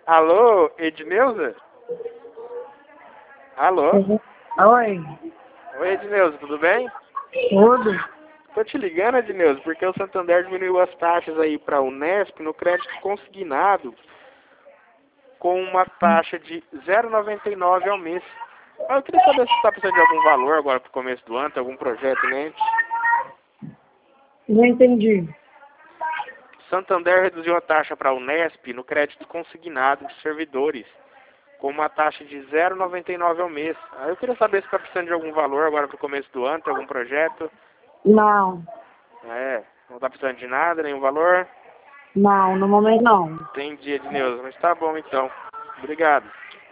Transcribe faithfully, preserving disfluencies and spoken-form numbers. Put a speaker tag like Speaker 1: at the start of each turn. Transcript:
Speaker 1: Alô, Edneuza? Alô?
Speaker 2: Uhum. Oi.
Speaker 1: Oi, Edneuza, tudo bem?
Speaker 2: Tudo?
Speaker 1: Tô te ligando, Edneuza, porque o Santander diminuiu as taxas aí para o Unesp no crédito consignado com uma taxa de zero vírgula noventa e nove ao mês. Ah, eu queria saber se você está precisando de algum valor agora para o começo do ano, tem algum projeto em mente?
Speaker 2: Não entendi.
Speaker 1: Santander reduziu a taxa para a Unesp no crédito consignado de servidores com uma taxa de zero vírgula noventa e nove ao mês. Aí eu queria saber se está precisando de algum valor agora para o começo do ano, tem algum projeto?
Speaker 2: Não.
Speaker 1: É, não está precisando de nada, nenhum valor?
Speaker 2: Não, no momento não.
Speaker 1: Entendi, Edneuza, mas tá bom então. Obrigado.